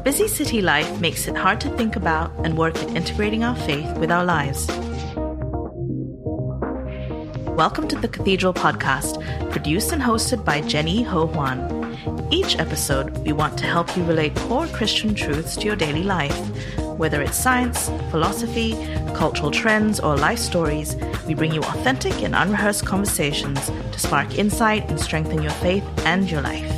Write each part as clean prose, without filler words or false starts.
busy city life makes it hard to think about and work at integrating our faith with our lives. Welcome to the Cathedral Podcast, produced and hosted by Jenny Ho Huan. Each episode, we want to help you relate core Christian truths to your daily life. Whether it's science, philosophy, cultural trends, or life stories, we bring you authentic and unrehearsed conversations to spark insight and strengthen your faith and your life.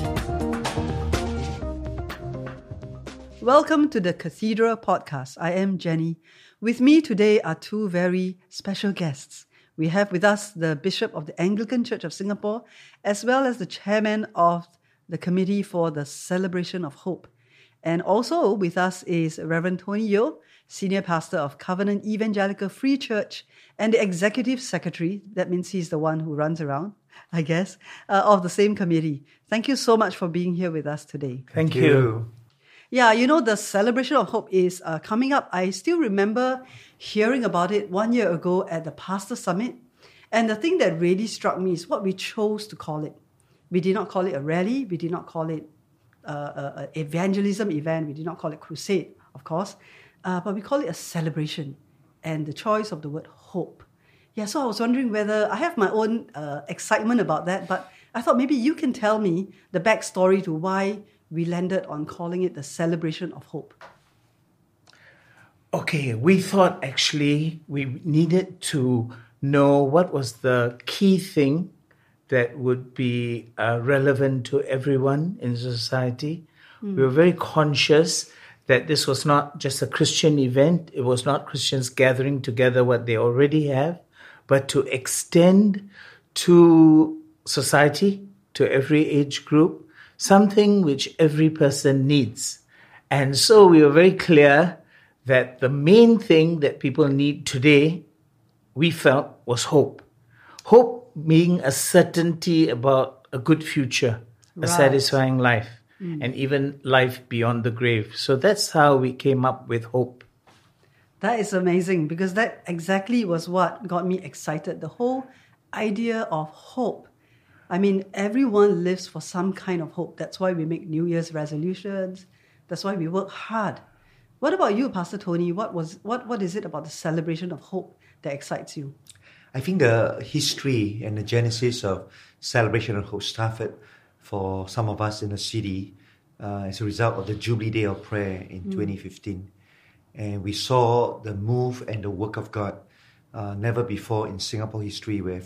Welcome to the Cathedral Podcast. I am Jenny. With me today are two very special guests. We have with us the Bishop of the Anglican Church of Singapore, as well as the Chairman of the Committee for the Celebration of Hope. And also with us is Reverend Tony Yeo, Senior Pastor of Covenant Evangelical Free Church and the Executive Secretary, that means he's the one who runs around, I guess, of the same committee. Thank you so much for being here with us today. Thank you. Yeah, you know, the Celebration of Hope is coming up. I still remember hearing about it 1 year ago at the Pastor Summit. And the thing that really struck me is what we chose to call it. We did not call it a rally. We did not call it an evangelism event. We did not call it crusade, of course. But we call it a celebration. And the choice of the word hope. Yeah, so I was wondering whether I have my own excitement about that. But I thought maybe you can tell me the backstory to why we landed on calling it the Celebration of Hope. Okay, we thought actually we needed to know what was the key thing that would be relevant to everyone in society. We were very conscious that this was not just a Christian event. It was not Christians gathering together what they already have, but to extend to society, to every age group, something which every person needs. And so we were very clear that the main thing that people need today, we felt, was hope. Hope being a certainty about a good future, a satisfying life, and even life beyond the grave. So that's how we came up with hope. That is amazing, because that exactly was what got me excited. The whole idea of hope. I mean, everyone lives for some kind of hope. That's why we make New Year's resolutions. That's why we work hard. What about you, Pastor Tony? What is it about the celebration of hope that excites you? I think the history and the genesis of Celebration of Hope started for some of us in the city as a result of the Jubilee Day of Prayer in 2015. And we saw the move and the work of God never before in Singapore history, where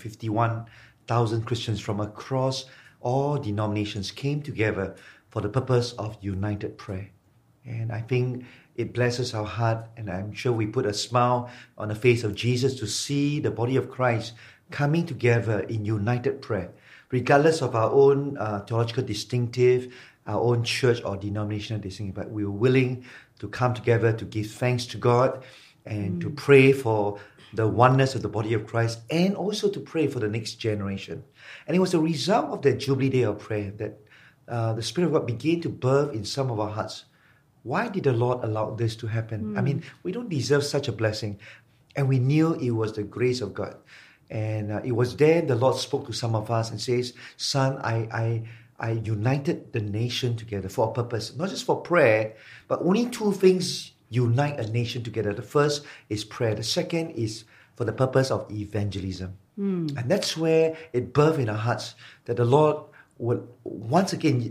51,000 Christians from across all denominations came together for the purpose of united prayer. And I think it blesses our heart, and I'm sure we put a smile on the face of Jesus to see the body of Christ coming together in united prayer, regardless of our own theological distinctive, our own church or denominational distinctive. But we were willing to come together to give thanks to God and to pray for the oneness of the body of Christ, and also to pray for the next generation. And it was a result of that Jubilee Day of Prayer that the Spirit of God began to birth in some of our hearts. Why did the Lord allow this to happen? I mean, we don't deserve such a blessing. And we knew it was the grace of God. And it was there the Lord spoke to some of us and says, son, I united the nation together for a purpose, not just for prayer, but only two things unite a nation together. The first is prayer. The second is for the purpose of evangelism. And that's where it birthed in our hearts that the Lord would once again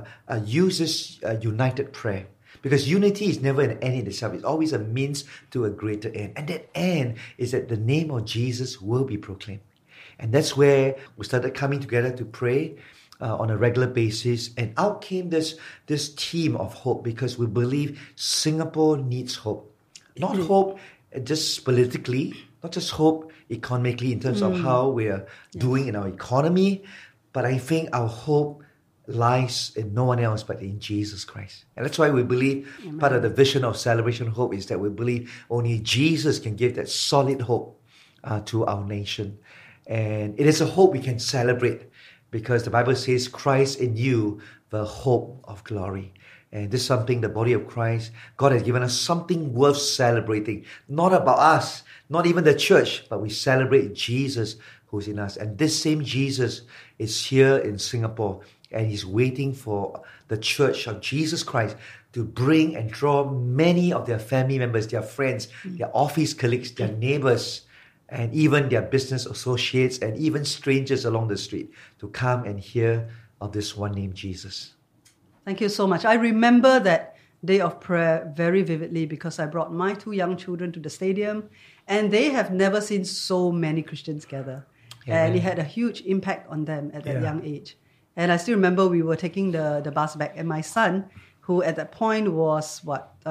use this united prayer. Because unity is never an end in itself. It's always a means to a greater end. And that end is that the name of Jesus will be proclaimed. And that's where we started coming together to pray on a regular basis. And out came this theme of hope, because we believe Singapore needs hope. Not hope just politically, not just hope economically in terms of how we are doing in our economy, but I think our hope lies in no one else but in Jesus Christ. And that's why we believe part of the vision of Celebration of Hope is that we believe only Jesus can give that solid hope to our nation. And it is a hope we can celebrate, because the Bible says Christ in you, the hope of glory. And this is something the body of Christ, God has given us something worth celebrating. Not about us, not even the church, but we celebrate Jesus who's in us. And this same Jesus is here in Singapore And He's waiting for the church of Jesus Christ to bring and draw many of their family members, their friends, their office colleagues, their neighbors, and even their business associates, and even strangers along the street to come and hear of this one named Jesus. Thank you so much. I remember that day of prayer very vividly because I brought my 2 young children to the stadium, and they have never seen so many Christians gather. And it had a huge impact on them at that young age. And I still remember we were taking the bus back, and my son, who at that point was,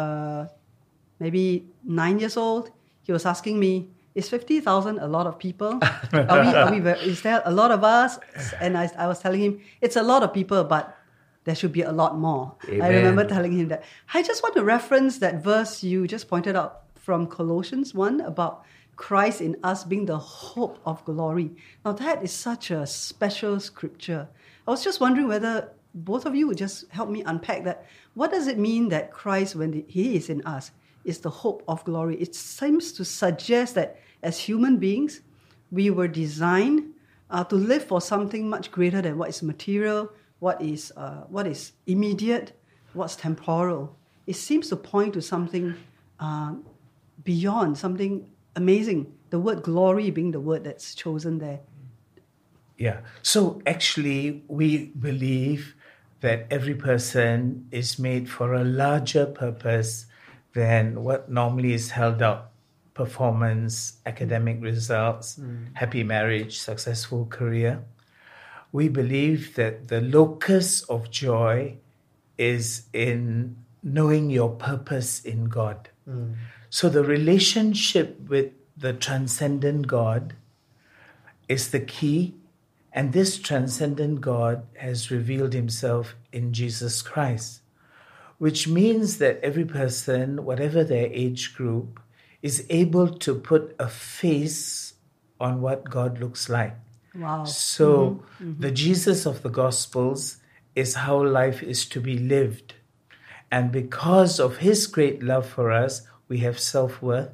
maybe 9 years old, he was asking me, is 50,000 a lot of people? Is there a lot of us? And I was telling him, it's a lot of people, but there should be a lot more. Amen. I remember telling him that. I just want to reference that verse you just pointed out from Colossians 1 about Christ in us being the hope of glory. Now that is such a special scripture. I was just wondering whether both of you would just help me unpack that. What does it mean that Christ, when He is in us, is the hope of glory? It seems to suggest that as human beings, we were designed to live for something much greater than what is material, what is immediate, what's temporal. It seems to point to something beyond, something amazing. The word glory being the word that's chosen there. Yeah. So actually, we believe that every person is made for a larger purpose than what normally is held out. Performance, academic results, happy marriage, successful career. We believe that the locus of joy is in knowing your purpose in God. So the relationship with the transcendent God is the key, and this transcendent God has revealed Himself in Jesus Christ, which means that every person, whatever their age group, is able to put a face on what God looks like. Wow. So the Jesus of the Gospels is how life is to be lived. And because of His great love for us, we have self-worth.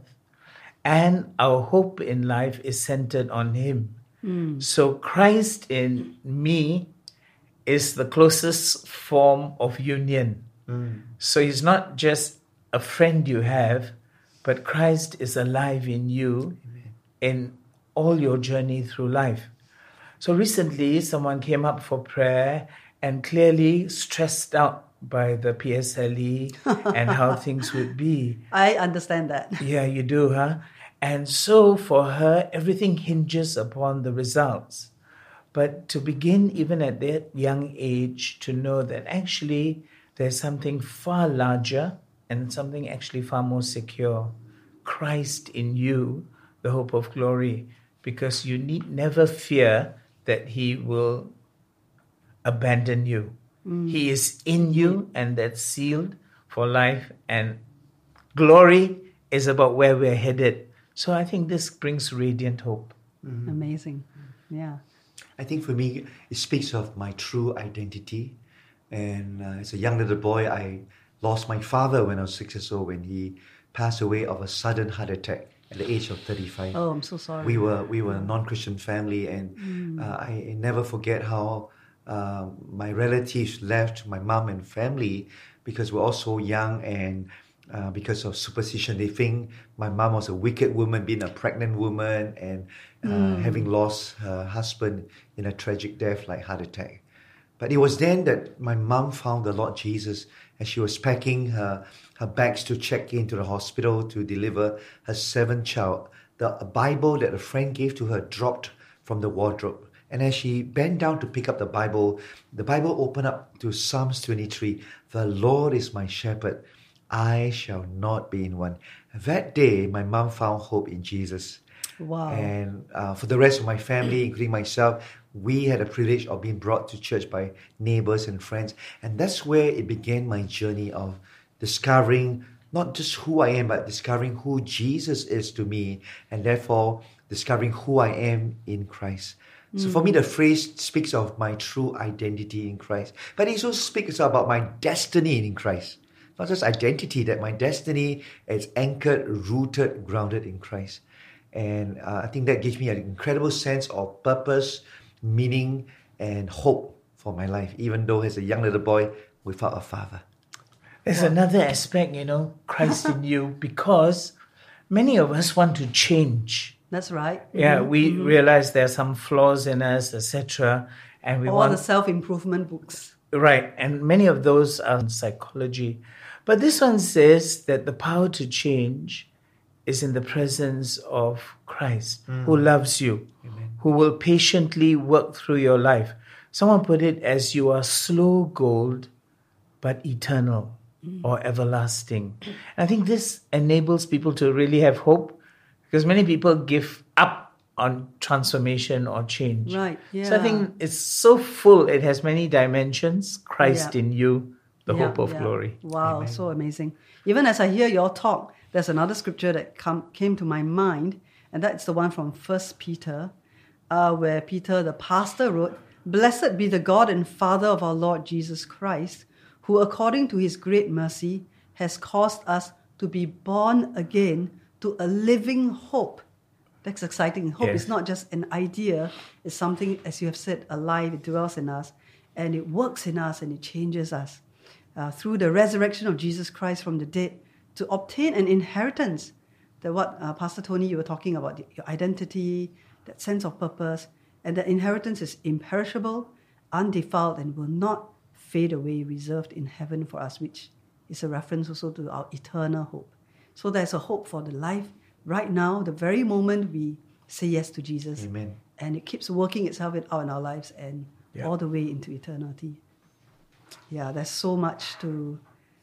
And our hope in life is centered on Him. So Christ in me is the closest form of union. So He's not just a friend you have, but Christ is alive in you in all your journey through life. So recently, someone came up for prayer and clearly stressed out by the PSLE and how things would be. I understand that. Yeah, you do, huh? And so for her, everything hinges upon the results. But to begin even at that young age to know that actually there's something far larger and something actually far more secure. Christ in you, the hope of glory, because you need never fear that He will abandon you. He is in you, and that's sealed for life, and glory is about where we're headed. So I think this brings radiant hope. Amazing. Yeah. I think for me, it speaks of my true identity. And as a young little boy, I lost my father when I was 6 years old, when he passed away of a sudden heart attack at the age of 35. Oh, I'm so sorry. We were a non-Christian family, and I never forget how my relatives left my mom and family because we're all so young, and because of superstition, they think my mom was a wicked woman, being a pregnant woman, and having lost her husband in a tragic death like heart attack. But it was then that my mom found the Lord Jesus as she was packing her bags to check into the hospital to deliver her 7th child. The Bible that a friend gave to her dropped from the wardrobe. And as she bent down to pick up the Bible opened up to Psalms 23. The Lord is my shepherd, I shall not be in want. That day, my mom found hope in Jesus. Wow. And for the rest of my family, including myself, we had the privilege of being brought to church by neighbors and friends. And that's where it began my journey of discovering not just who I am, but discovering who Jesus is to me, and therefore discovering who I am in Christ. So for me, the phrase speaks of my true identity in Christ. But it also speaks about my destiny in Christ. Not just identity, that my destiny is anchored, rooted, grounded in Christ. And I think that gives me an incredible sense of purpose, meaning, and hope for my life, even though as a young little boy without a father. There's another aspect, Christ in you, because many of us want to change. That's right. Yeah, we realize there are some flaws in us, etc. And we All the self-improvement books. Right, and many of those are in psychology. But this one says that the power to change is in the presence of Christ, who loves you, who will patiently work through your life. Someone put it as you are slow gold, but eternal or everlasting. And I think this enables people to really have hope, because many people give up on transformation or change. Right, yeah. So I think it's so full. It has many dimensions. Christ in you, the hope of glory. Wow, so amazing. Even as I hear your talk, there's another scripture that came to my mind, and that's the one from 1 Peter, where Peter, the pastor, wrote, "Blessed be the God and Father of our Lord Jesus Christ, who according to his great mercy has caused us to be born again to a living hope." That's exciting. Hope is not just an idea. It's something, as you have said, alive. It dwells in us, and it works in us, and it changes us. Through the resurrection of Jesus Christ from the dead, to obtain an inheritance. That what, Pastor Tony, you were talking about, your identity, that sense of purpose, and the inheritance is imperishable, undefiled, and will not fade away, reserved in heaven for us, which is a reference also to our eternal hope. So there's a hope for the life right now, the very moment we say yes to Jesus. Amen. And it keeps working itself out in our lives and all the way into eternity. Yeah, there's so much to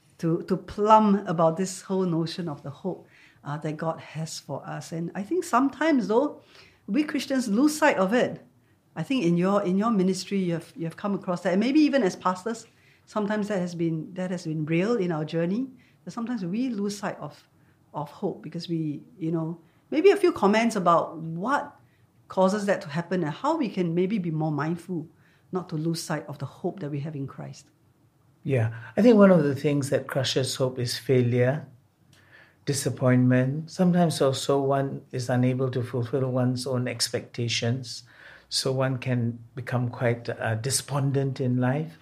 plumb about this whole notion of the hope that God has for us. And I think sometimes, though, we Christians lose sight of it. I think in your ministry, you have come across that, and maybe even as pastors, sometimes that has been real in our journey. That sometimes we lose sight of hope because we, maybe a few comments about what causes that to happen and how we can maybe be more mindful not to lose sight of the hope that we have in Christ. Yeah, I think one of the things that crushes hope is failure, disappointment. Sometimes also one is unable to fulfill one's own expectations, so one can become quite despondent in life.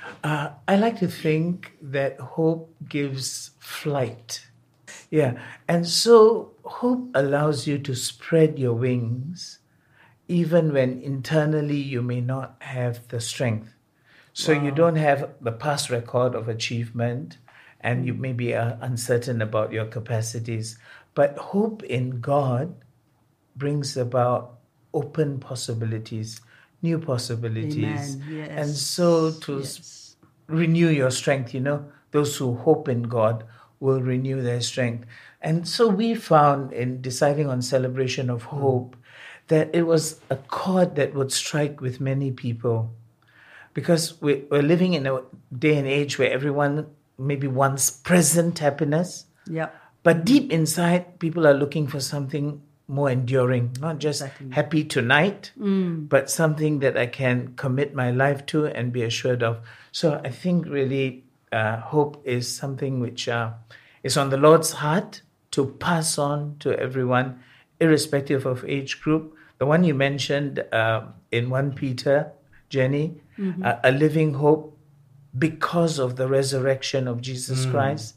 I like to think that hope gives flight. Yeah, and so hope allows you to spread your wings even when internally you may not have the strength. So you don't have the past record of achievement, and you may be uncertain about your capacities. But hope in God brings about open possibilities, new possibilities. Amen. Yes. And so to renew your strength, those who hope in God will renew their strength. And so we found in deciding on celebration of hope that it was a chord that would strike with many people. Because we're living in a day and age where everyone maybe wants present happiness. Yeah. But deep inside, people are looking for something more enduring, not just happy tonight, but something that I can commit my life to and be assured of. So I think really hope is something which is on the Lord's heart to pass on to everyone, irrespective of age group. The one you mentioned in 1 Peter, Jenny, a living hope because of the resurrection of Jesus Christ.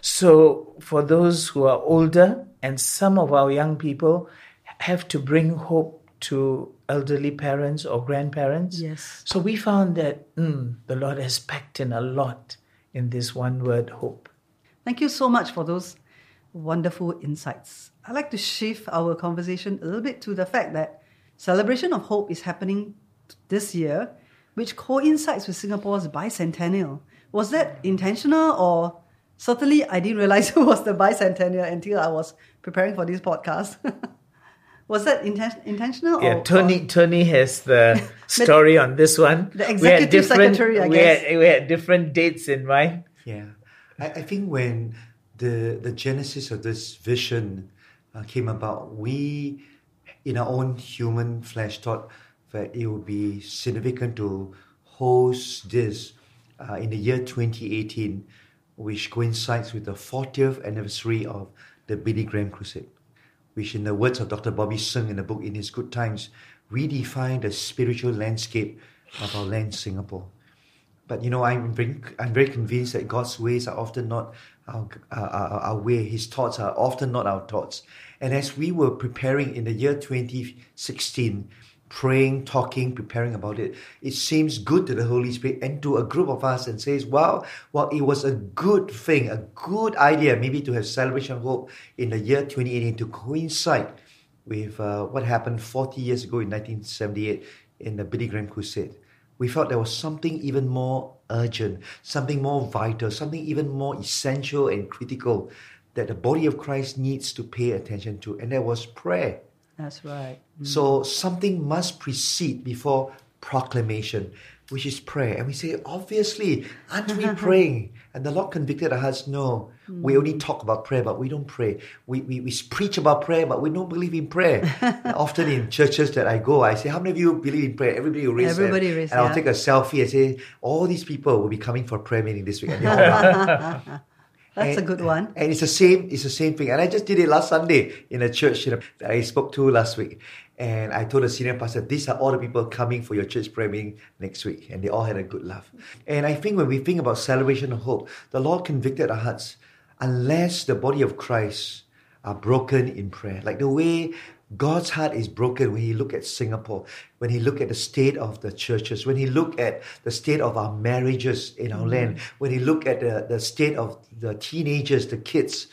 So for those who are older, and some of our young people have to bring hope to elderly parents or grandparents. Yes. So we found that the Lord has packed in a lot in this one word, hope. Thank you so much for those wonderful insights. I'd like to shift our conversation a little bit to the fact that Celebration of Hope is happening this year, which coincides with Singapore's bicentennial. Was that intentional, or certainly I didn't realize it was the bicentennial until I was preparing for this podcast? Was that intentional? Yeah, Tony has the story on this one. The executive secretary, I guess. We had different dates in mind. Yeah. I think when the genesis of this vision came about, we, in our own human flesh, thought that it would be significant to host this in the year 2018, which coincides with the 40th anniversary of the Billy Graham Crusade, which, in the words of Dr. Bobby Sung in the book In His Good Times, redefined the spiritual landscape of our land, Singapore. But I'm very convinced that God's ways are often not our way. His thoughts are often not our thoughts. And as we were preparing in the year 2016, praying, talking, preparing about it, it seems good to the Holy Spirit and to a group of us and says, well, it was a good thing, a good idea maybe to have Celebration of Hope in the year 2018 to coincide with what happened 40 years ago in 1978 in the Billy Graham Crusade. We felt there was something even more urgent, something more vital, something even more essential and critical that the body of Christ needs to pay attention to, and that was prayer. That's right. So something must precede before proclamation, which is prayer. And we say, obviously, aren't we praying? And the Lord convicted our hearts, no, we only talk about prayer, but we don't pray. We preach about prayer, but we don't believe in prayer. Often in churches that I go, I say, how many of you believe in prayer? Everybody will raise their hand. And I'll take a selfie and say, all these people will be coming for a prayer meeting this week. And they all run. That's a good one. And it's the same thing. And I just did it last Sunday in a church that I spoke to last week. And I told the senior pastor, these are all the people coming for your church prayer meeting next week. And they all had a good laugh. And I think when we think about Celebration of Hope, the Lord convicted our hearts. Unless the body of Christ are broken in prayer, like the way God's heart is broken when He look at Singapore, when He look at the state of the churches, when He look at the state of our marriages in our land, when He look at the state of the teenagers, the kids,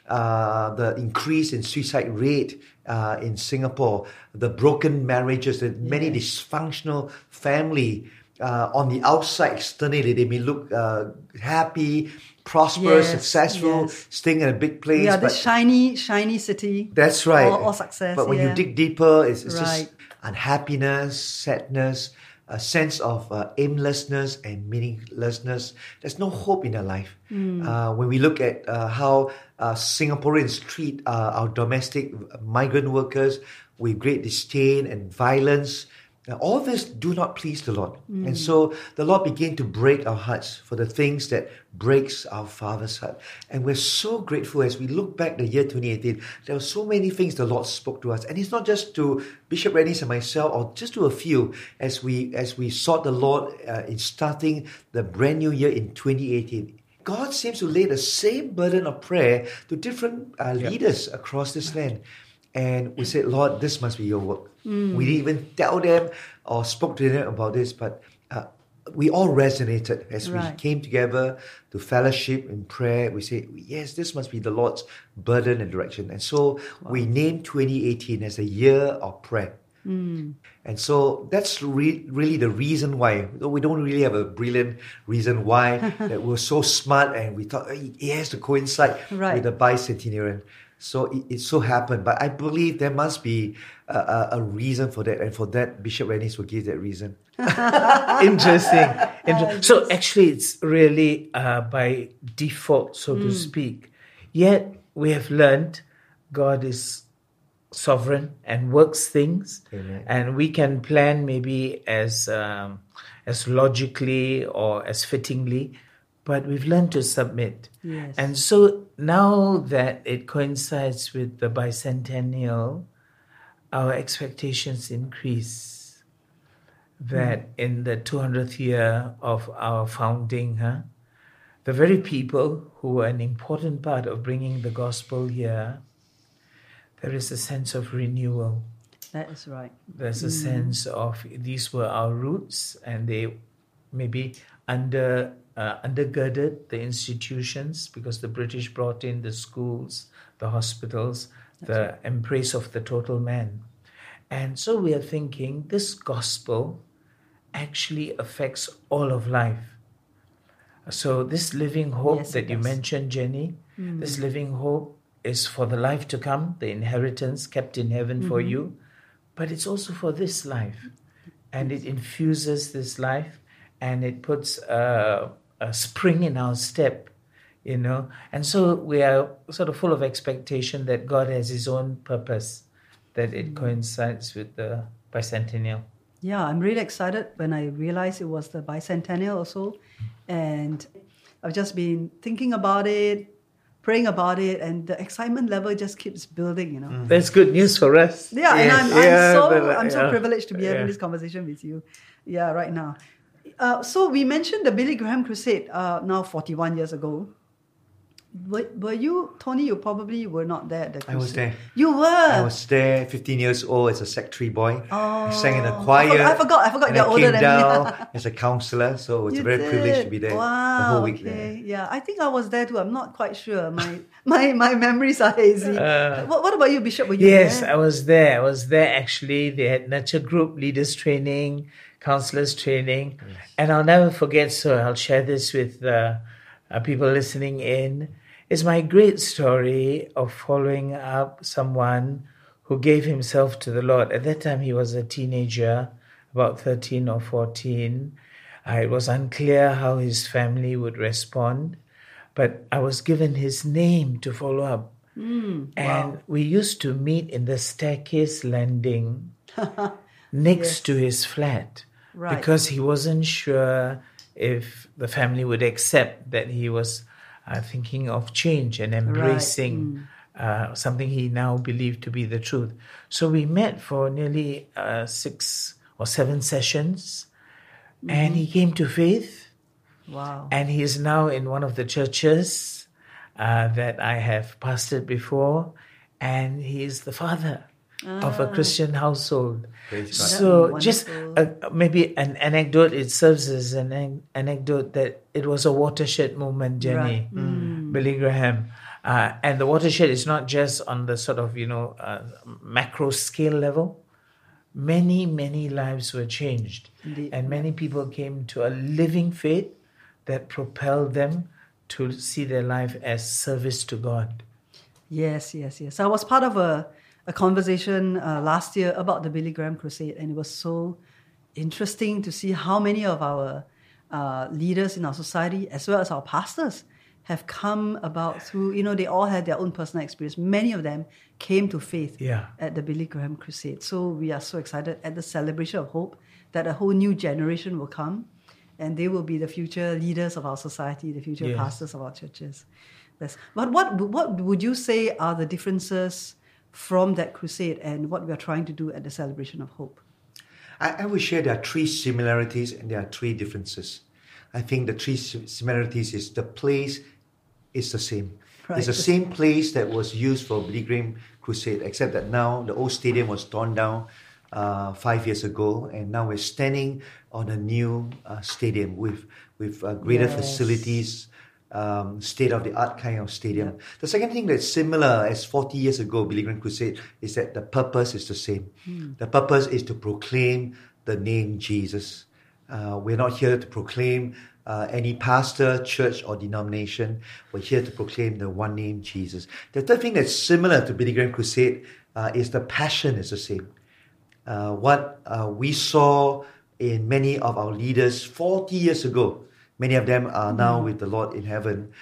the increase in suicide rate in Singapore, the broken marriages, the many dysfunctional family. On the outside, externally, they may look happy, prosperous, successful, staying in a big place. Yeah, this shiny city. That's right. All success. But when you dig deeper, it's just unhappiness, sadness, a sense of aimlessness and meaninglessness. There's no hope in their life. When we look at how Singaporeans treat our domestic migrant workers with great disdain and violence, all this do not please the Lord. And so the Lord began to break our hearts for the things that breaks our Father's heart. And we're so grateful as we look back the year 2018, there were so many things the Lord spoke to us. And it's not just to Bishop Rennies and myself, or just to a few, as we sought the Lord in starting the brand new year in 2018. God seems to lay the same burden of prayer to different leaders across this land. And we said, Lord, this must be your work. We didn't even tell them or spoke to them about this, but we all resonated as we came together to fellowship in prayer. We say, yes, this must be the Lord's burden and direction. And so we named 2018 as a year of prayer. And so that's really the reason why. We don't really have a brilliant reason why that we're so smart, and we thought it has to coincide with the bicentenarian. So it so happened. But I believe there must be a reason for that. And for that, Bishop Rennies will give that reason. Interesting. So actually, it's really by default, so to speak. Yet we have learned God is sovereign and works things. Amen. And we can plan maybe as logically or as fittingly, but we've learned to submit. Yes. And so now that it coincides with the bicentennial, our expectations increase. That in the 200th year of our founding, the very people who were an important part of bringing the gospel here, there is a sense of renewal. That is right. There's a sense of these were our roots, and they maybe undergirded the institutions, because the British brought in the schools, the hospitals, the embrace of the total man. And so we are thinking this gospel actually affects all of life. So this living hope that you mentioned, Jenny, this living hope is for the life to come, the inheritance kept in heaven for you, but it's also for this life. And it infuses this life, and it puts a spring in our step, And so we are sort of full of expectation that God has His own purpose, that it coincides with the bicentennial. Yeah, I'm really excited when I realized it was the bicentennial also. And I've just been thinking about it, praying about it, and the excitement level just keeps building, you know. That's good news for us. Yeah, Yes. and I'm so Yeah. privileged to be having Yeah. this conversation with you. Yeah, right now. So we mentioned the Billy Graham Crusade now 41 years ago. Were you, Tony? You probably were not there at the crusade. I was there. You were. I was there, 15 years old as a secretary boy. I sang in a Oh, choir. I forgot and you're I older came than me. down as a counselor, so it's You a very privilege to be there Wow, the whole week okay. there. Yeah, I think I was there too. I'm not quite sure. My memories are hazy. What about you, Bishop? Were you Yes, there? I was there. I was there actually. They had nurture group leaders training, counselors training. And I'll never forget, so I'll share this with people listening in. It's my great story of following up someone who gave himself to the Lord. At that time, he was a teenager, about 13 or 14. It was unclear how his family would respond, but I was given his name to follow up. And we used to meet in the staircase landing next to his flat, Right. because he wasn't sure if the family would accept that he was thinking of change and embracing something he now believed to be the truth. So we met for nearly 6 or 7 sessions, and he came to faith. Wow. And he is now in one of the churches that I have pastored before, and he is the father of a Christian household. Praise God. So That's just maybe an anecdote, it serves as an anecdote that it was a watershed moment, Jenny, Billy Graham. And the watershed is not just on the sort of, macro scale level. Many, many lives were changed. Indeed. And many people came to a living faith that propelled them to see their life as service to God. Yes. I was part of a conversation last year about the Billy Graham Crusade, and it was so interesting to see how many of our leaders in our society, as well as our pastors, have come about through, they all had their own personal experience. Many of them came to faith at the Billy Graham Crusade. So we are so excited at the Celebration of Hope that a whole new generation will come, and they will be the future leaders of our society, the future pastors of our churches. But what would you say are the differences from that crusade and what we are trying to do at the Celebration of Hope? I would share there are 3 similarities and there are 3 differences. I think the 3 similarities is the place is the same. Right. It's the same place that was used for Billy Graham Crusade, except that now the old stadium was torn down 5 years ago, and now we're standing on a new stadium with greater facilities, state-of-the-art kind of stadium. Yeah. The second thing that's similar as 40 years ago, Billy Graham Crusade, is that the purpose is the same. The purpose is to proclaim the name Jesus. We're not here to proclaim any pastor, church, or denomination. We're here to proclaim the one name, Jesus. The third thing that's similar to Billy Graham Crusade is the passion is the same. What we saw in many of our leaders 40 years ago, many of them are now with the Lord in heaven.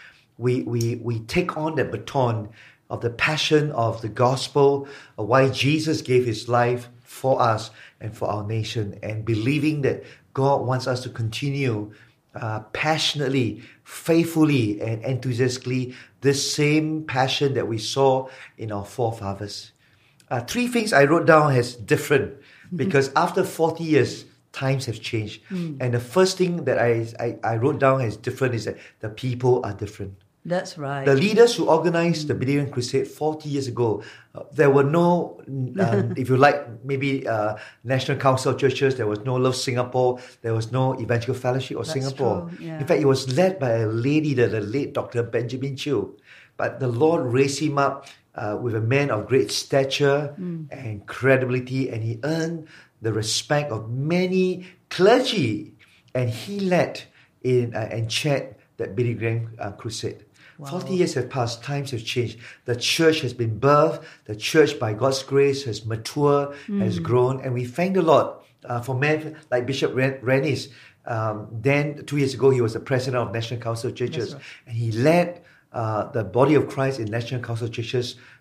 We take on that baton of the passion of the gospel, of why Jesus gave his life for us and for our nation, and believing that God wants us to continue passionately, faithfully, and enthusiastically this same passion that we saw in our forefathers. 3 things I wrote down as different, because after 40 years, times have changed. And the first thing that I wrote down as different is that the people are different. That's right. The leaders who organized the Billy Graham Crusade 40 years ago, there were no, if you like, maybe National Council of Churches, there was no Love Singapore, there was no Evangelical Fellowship of That's Singapore. true, yeah. In fact, it was led by a lady, the late Dr. Benjamin Chew. But the Lord raised him up with a man of great stature and credibility, and he earned the respect of many clergy. And he led and chaired that Billy Graham Crusade. Wow. 40 years have passed, times have changed. The church has been birthed. The church, by God's grace, has matured, has grown. And we thank the Lord for men like Bishop Rennies. Then, 2 years ago, he was the president of National Council of Churches. That's right. And he led the body of Christ in National Council of Churches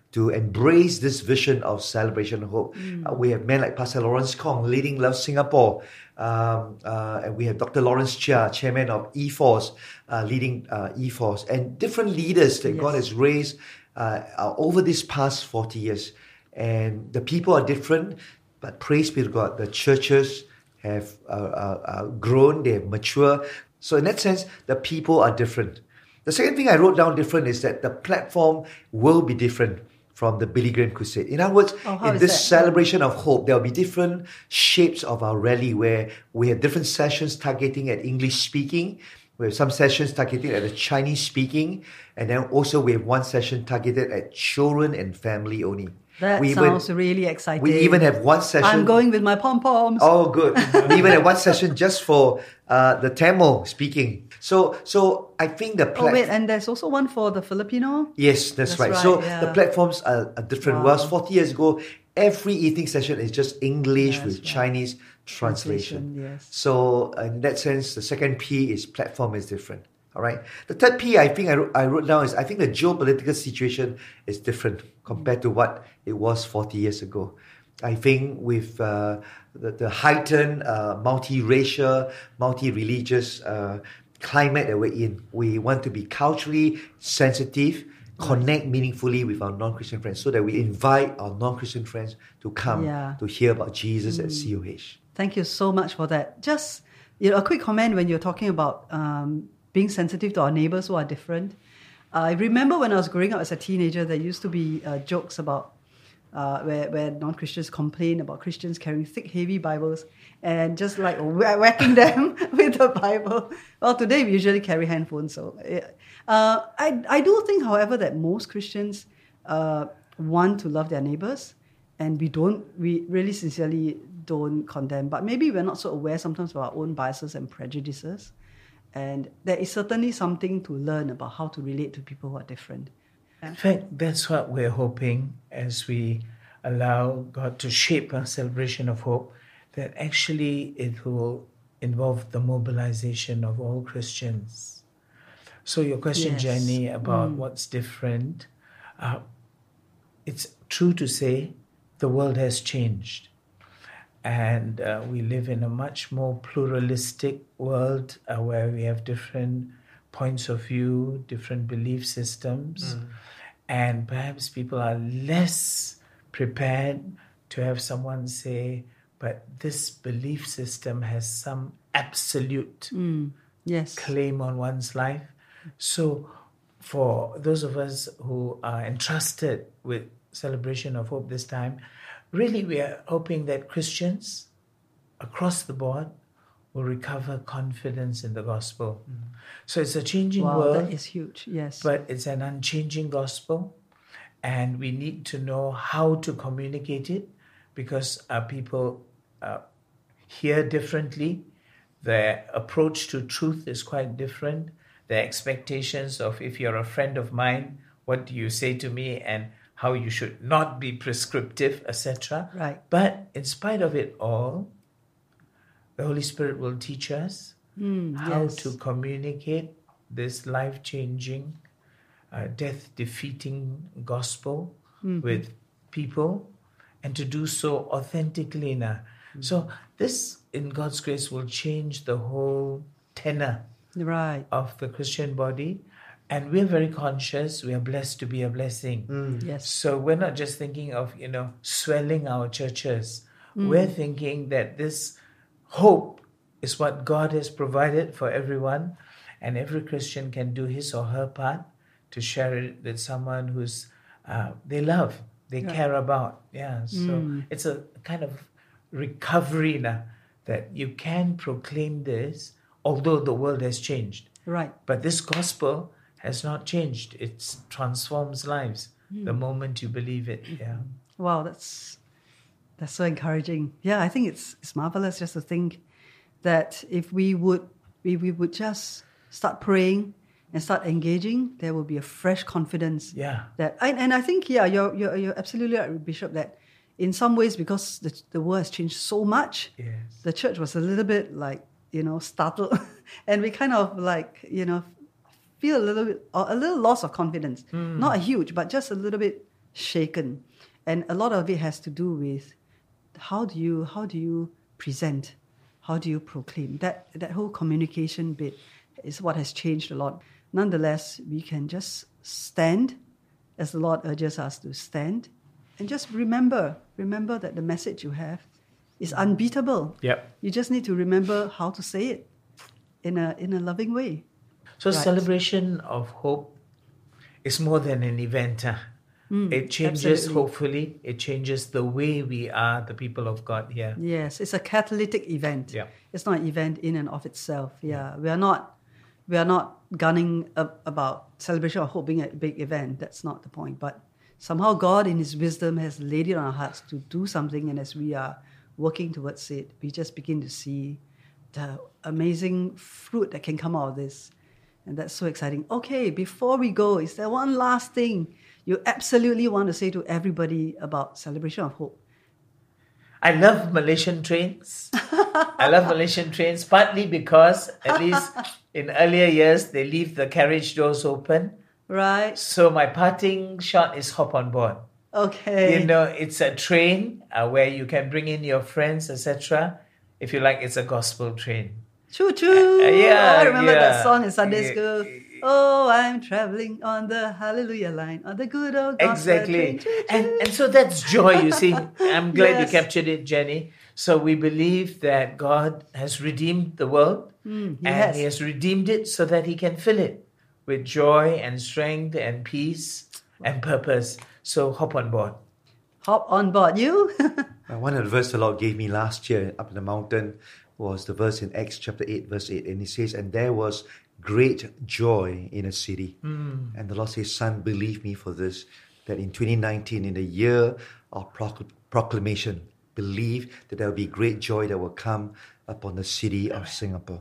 to embrace this vision of celebration of hope. We have men like Pastor Lawrence Kong leading Love Singapore. And we have Dr. Lawrence Chia, chairman of eForce, leading eForce, and different leaders that God has raised over these past 40 years. And the people are different, but praise be to God, the churches have grown, they have matured. So in that sense, the people are different. The second thing I wrote down different is that the platform will be different from the Billy Graham Crusade. In other words, in this celebration of hope, there will be different shapes of our rally where we have different sessions targeting at English speaking. We have some sessions targeted at the Chinese speaking. And then also we have one session targeted at children and family only. That sounds really exciting. We even have one session. I'm going with my pom-poms. Oh, good. We even have one session just for the Tamil speaking. So I think the platform... Oh, wait, and there's also one for the Filipino? Yes, that's right. So the platforms are different. Whereas 40 years ago, every evening session is just English with Chinese translation. Yes. So in that sense, the second P is platform is different. All right. The third P, I think I wrote down is I think the geopolitical situation is different compared to what it was 40 years ago. I think with the heightened multiracial, multi-religious climate that we're in, we want to be culturally sensitive, connect meaningfully with our non-Christian friends so that we invite our non-Christian friends to come to hear about Jesus at COH. Thank you so much for that. Just a quick comment when you're talking about being sensitive to our neighbors who are different. I remember when I was growing up as a teenager, there used to be jokes about where non-Christians complain about Christians carrying thick, heavy Bibles and just like whacking them with the Bible. Well, today we usually carry handphones. So I do think, however, that most Christians want to love their neighbors, and we really sincerely don't condemn. But maybe we're not so aware sometimes of our own biases and prejudices. And there is certainly something to learn about how to relate to people who are different. In fact, that's what we're hoping as we allow God to shape our celebration of hope, that actually it will involve the mobilization of all Christians. So your question, Jenny, about what's different, it's true to say the world has changed. And we live in a much more pluralistic world where we have different points of view, different belief systems. And perhaps people are less prepared to have someone say, but this belief system has some absolute claim on one's life. So for those of us who are entrusted with celebration of hope this time, really we are hoping that Christians across the board will recover confidence in the gospel. So it's a changing world. That is huge, yes. But it's an unchanging gospel, and we need to know how to communicate it because people hear differently. Their approach to truth is quite different. Their expectations of, if you're a friend of mine, what do you say to me, and how you should not be prescriptive, etc. Right. But in spite of it all, the Holy Spirit will teach us how to communicate this life-changing, death-defeating gospel with people, and to do so authentically now. So this, in God's grace, will change the whole tenor of the Christian body. And we're very conscious, we are blessed to be a blessing. Yes. So we're not just thinking of, swelling our churches. We're thinking that this hope is what God has provided for everyone, and every Christian can do his or her part to share it with someone who's they love, they care about. Yeah. So it's a kind of recovery now that you can proclaim this, although the world has changed. Right. But this gospel has not changed. It transforms lives the moment you believe it. Yeah. Wow, that's so encouraging. Yeah, I think it's marvelous just to think that if we would just start praying and start engaging, there will be a fresh confidence. Yeah. And I think you're absolutely right, Bishop, that in some ways, because the world has changed so much, the church was a little bit like startled, and we kind of like feel a little loss of confidence. Not a huge, but just a little bit shaken. And a lot of it has to do with how do you present, how do you proclaim. That whole communication bit is what has changed a lot. Nonetheless, we can just stand, as the Lord urges us to stand, and just remember that the message you have is unbeatable. Yep. You just need to remember how to say it in a loving way. So Right. celebration of hope is more than an event. It changes, absolutely. hopefully, it changes the way we are, the people of God here. Yes, it's a catalytic event. Yeah. It's not an event in and of itself. Yeah, we are not gunning about celebration of hope being a big event. That's not the point. But somehow God, in His wisdom, has laid it on our hearts to do something, and as we are working towards it, we just begin to see the amazing fruit that can come out of this, and that's so exciting. Okay, before we go, is there one last thing you absolutely want to say to everybody about celebration of hope? I love Malaysian trains. I love Malaysian trains partly because, at least in earlier years, they leave the carriage doors open. Right? So my parting shot is hop on board. Okay. You know, it's a train where you can bring in your friends, etc. If you like, it's a gospel train. Choo choo! Yeah, I remember yeah. that song in Sunday Yeah. school. Oh, I'm traveling on the Hallelujah line, on the good old gospel Exactly. train. Choo choo. And so that's joy, you see. I'm glad Yes. you captured it, Jenny. So we believe that God has redeemed the world He and has. He has redeemed it so that He can fill it with joy and strength and peace and purpose. So hop on board. Hop on board. You? One of the verses the Lord gave me last year up in the mountain was the verse in Acts chapter 8, verse 8. And it says, and there was great joy in a city. And the Lord says, son, believe me for this, that in 2019, in the year of proclamation, believe that there will be great joy that will come upon the city of Singapore.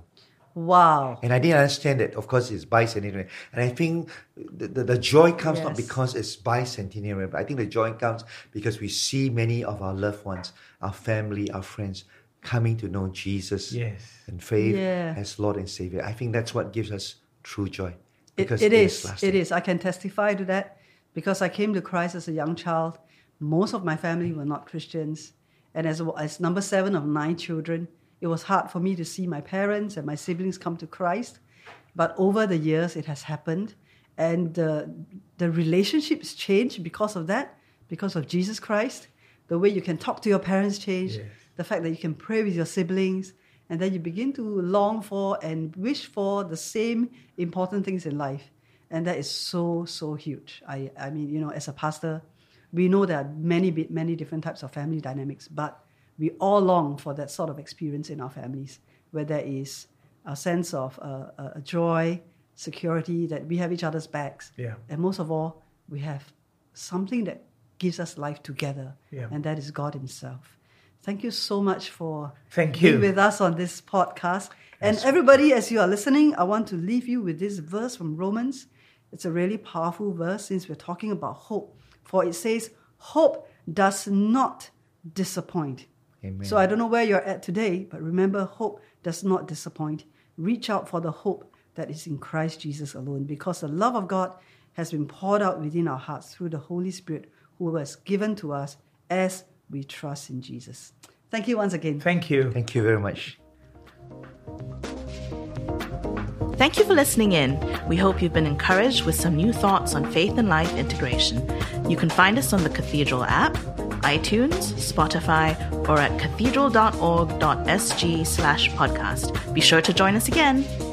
Wow. And I didn't understand that, of course, it's bicentennial. And I think the joy comes not Yes. because it's bicentennial, but I think the joy comes because we see many of our loved ones, our family, our friends coming to know Jesus Yes. and faith Yeah. as Lord and Savior. I think that's what gives us true joy. It Because is. lasting. It is. I can testify to that because I came to Christ as a young child. Most of my family were not Christians. And as number 7 of 9 children, it was hard for me to see my parents and my siblings come to Christ. But over the years, it has happened. And the relationships changed because of that, because of Jesus Christ. The way you can talk to your parents changed. Yes. The fact that you can pray with your siblings. And then you begin to long for and wish for the same important things in life. And that is so, so huge. I mean, you know, as a pastor, we know there are many different types of family dynamics, but we all long for that sort of experience in our families, where there is a sense of a joy, security, that we have each other's backs. Yeah. And most of all, we have something that gives us life together, Yeah. and that is God Himself. Thank you so much for Thank being you. with us on this podcast. And everybody, as you are listening, I want to leave you with this verse from Romans. It's a really powerful verse since we're talking about hope. For it says, hope does not disappoint. Amen. So I don't know where you're at today, but remember, hope does not disappoint. Reach out for the hope that is in Christ Jesus alone, because the love of God has been poured out within our hearts through the Holy Spirit who was given to us as we trust in Jesus. Thank you once again. Thank you. Thank you very much. Thank you for listening in. We hope you've been encouraged with some new thoughts on faith and life integration. You can find us on the Cathedral app, iTunes, Spotify, or at cathedral.org.sg/podcast. Be sure to join us again.